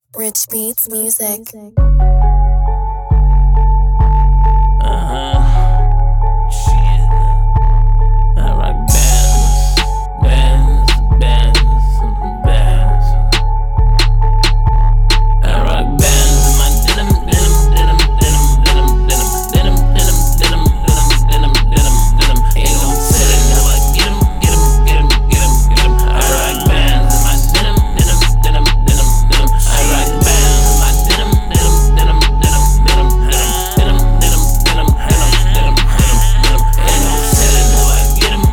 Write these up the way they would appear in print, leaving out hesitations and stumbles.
Rich Beats Music. Shit. I rock bands. I rock bands in my denim. Ain't no telling how I get 'em. I rock bands in my denim. I rock bands in my denim. Ain't no telling how I get 'em.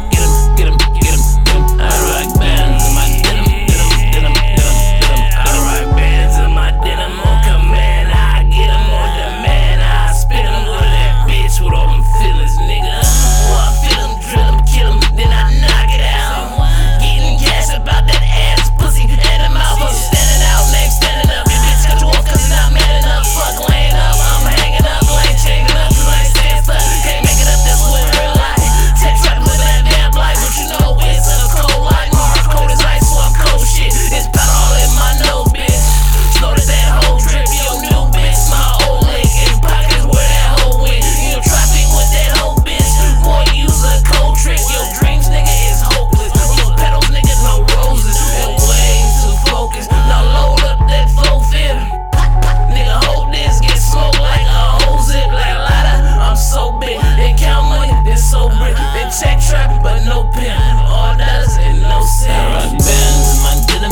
I rock bands in my denim. I rock bands in my denim on command. I get 'em on demand. I spit 'em with that bitch with all them feelings, nigga. Or I feel 'em, drill 'em, kill 'em, then I knock it out. Getting gas about that ass, pussy, and the mouth. I'm standing out, next standing up. Your bitch cut you off 'cause you're not man enough. Fuck laying up, I'm hanging up, lane changing up 'cause I ain't stand stuck. Can't make it up, that's what real life. Text rap with that vamp life, but you know it's a cold light. My heart cold as ice, so I'm cold shit. It's powder all in my nose, bitch. Snorted that whole drip, yo, new bitch. My old lick in pockets where that hoe went. You know, traffic with that whole bitch. Boy, use a cold trick. Your dreams, nigga, is hopeless. I'm a petals, nigga, no roses. And way too focused. Now load up that flow fit. Nigga, hold this, get smoked like a whole zip, like a lighter. I'm so big, they count money, they so brick. They check trap, but no pin. All dollars and no cent. I rock bands in my denim.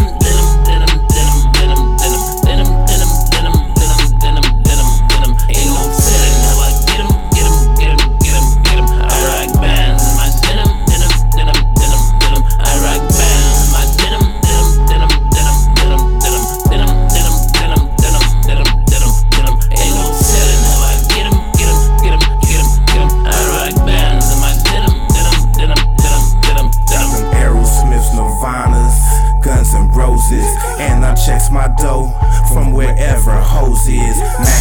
Ain't no telling how I get 'em. I rock bands in my denim. I rock bands in my denim. Ain't no telling how I get 'em. I rock bands in my denim. Aerosmiths, Nirvanas, Guns N' Roses, and I checks my dough from wherever hoes is.